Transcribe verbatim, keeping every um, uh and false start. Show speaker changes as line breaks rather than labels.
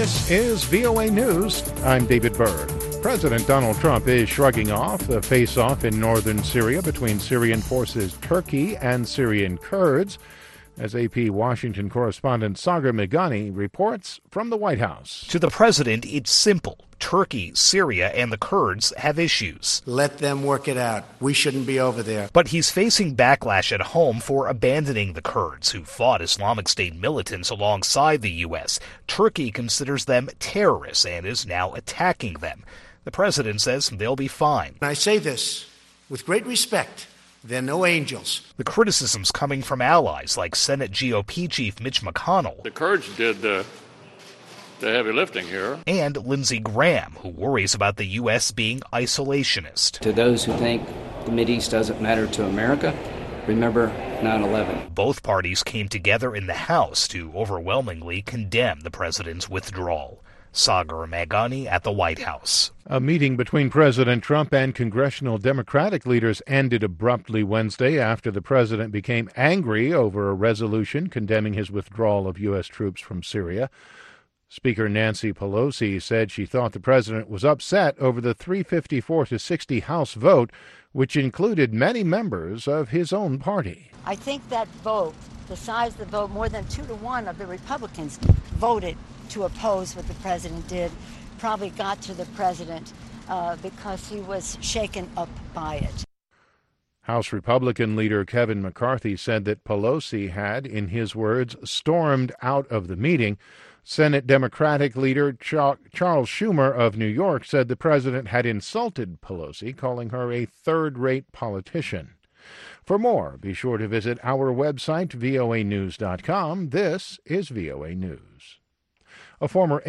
This is V O A News. I'm David Byrd. President Donald Trump is shrugging off the face-off in northern Syria between Syrian forces Turkey and Syrian Kurds, as A P Washington correspondent Sagar Meghani reports from the White House.
To the president, it's simple. Turkey, Syria, and the Kurds have issues.
Let them work it out. We shouldn't be over there.
But he's facing backlash at home for abandoning the Kurds, who fought Islamic State militants alongside the U S. Turkey considers them terrorists and is now attacking them. The president says they'll be fine.
I say this with great respect. They're no angels.
The criticism's coming from allies like Senate G O P Chief Mitch McConnell.
The Kurds did uh, the heavy lifting here.
And Lindsey Graham, who worries about the U S being isolationist.
To those who think the Mideast doesn't matter to America, remember nine eleven.
Both parties came together in the House to overwhelmingly condemn the president's withdrawal. Sagar Meghani at the White House.
A meeting between President Trump and congressional Democratic leaders ended abruptly Wednesday after the president became angry over a resolution condemning his withdrawal of U S troops from Syria. Speaker Nancy Pelosi said she thought the president was upset over the three fifty-four to sixty House vote, which included many members of his own party.
I think that vote, the size of the vote, more than two to one of the Republicans voted to oppose what the president did, probably got to the president uh, because he was shaken up by it.
House Republican leader Kevin McCarthy said that Pelosi had, in his words, stormed out of the meeting. Senate Democratic leader Ch- Charles Schumer of New York said the president had insulted Pelosi, calling her a third-rate politician. For more, be sure to visit our website, V O A news dot com. This is V O A News. A former